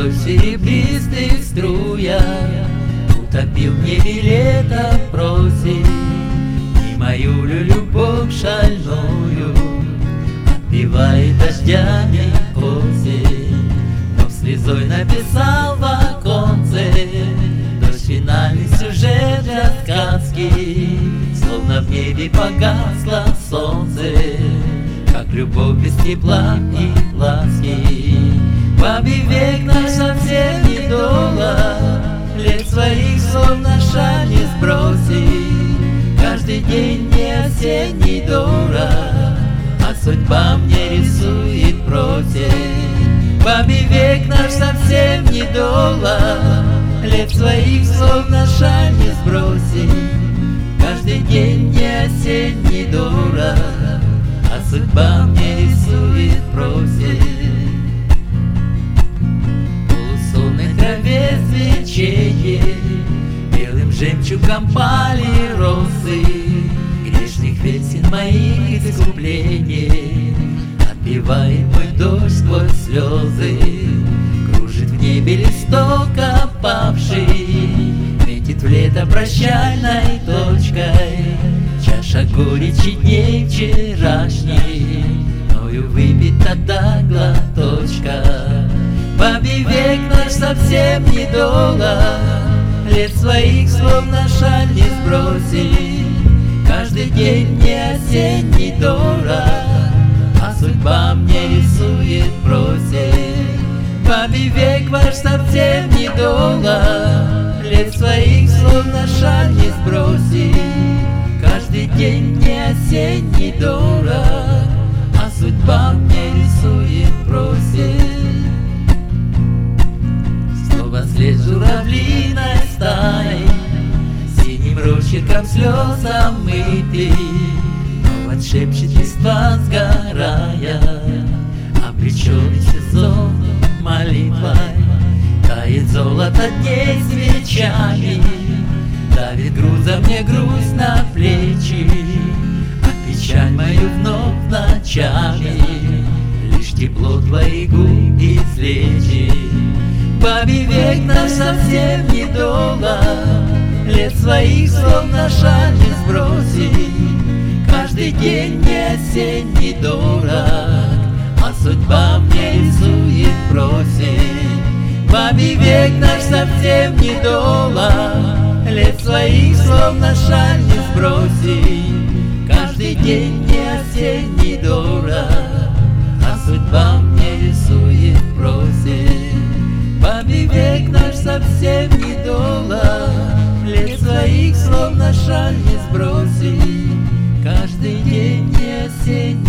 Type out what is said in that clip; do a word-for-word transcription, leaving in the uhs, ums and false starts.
водой в серебристых струях, утопил в небе лето просит, и мою любовь шальную отбивает дождями осень. Но слезой написал в оконце дождь финальный сюжет для сказки, словно в небе погасло солнце, как любовь без тепла и ласки. Бабий век наш совсем недолго, лет своих словно шаль не сбросит. Каждый день не осенний дорог, а судьба мне рисует просит. Бабий век наш совсем недолго, лет своих словно шаль не сбросит. Каждый день не осенний дорог, а судьба мне рисует просит. В полусонной траве свечение, белым жемчугом пали розы, грешных песен моих искуплений отпевает мой дождь сквозь слезы. Кружит в небе листок опавший, метит в лето прощальной точкой. Чаша горечи дней вчерашних мною выпита до глоточка. Бабий век наш совсем недолго, лет своих словно шаль не сбросит. Каждый день не осенний дорог, а судьба мне рисует просит. Бабий век ваш совсем недолго, лет своих словно шаль не сбросит. Каждый день не осенний дорог, а судьба мне рисует просит. Снова след журавлиной стаи, синим росчерком слез омытый, но вот шепчет листва сгорая, обреченный сезон молитвой. Тает золото дней свечами, давит грузом мне грусть на плечи, а печаль мою вновь ночами лишь тепло твоих губ излечит. Бабий век наш совсем недолго, лет своих словно шаль не сбросит. Каждый день не осенний дорог, а судьба мне рисует просит. Бабий век наш совсем недолго, лет своих словно шаль не сбросит. Каждый день не осенний дорог, а судьба мне рисует просит. Бабий век наш совсем недолго, лет своих словно шаль не сбросит. Каждый день не осенний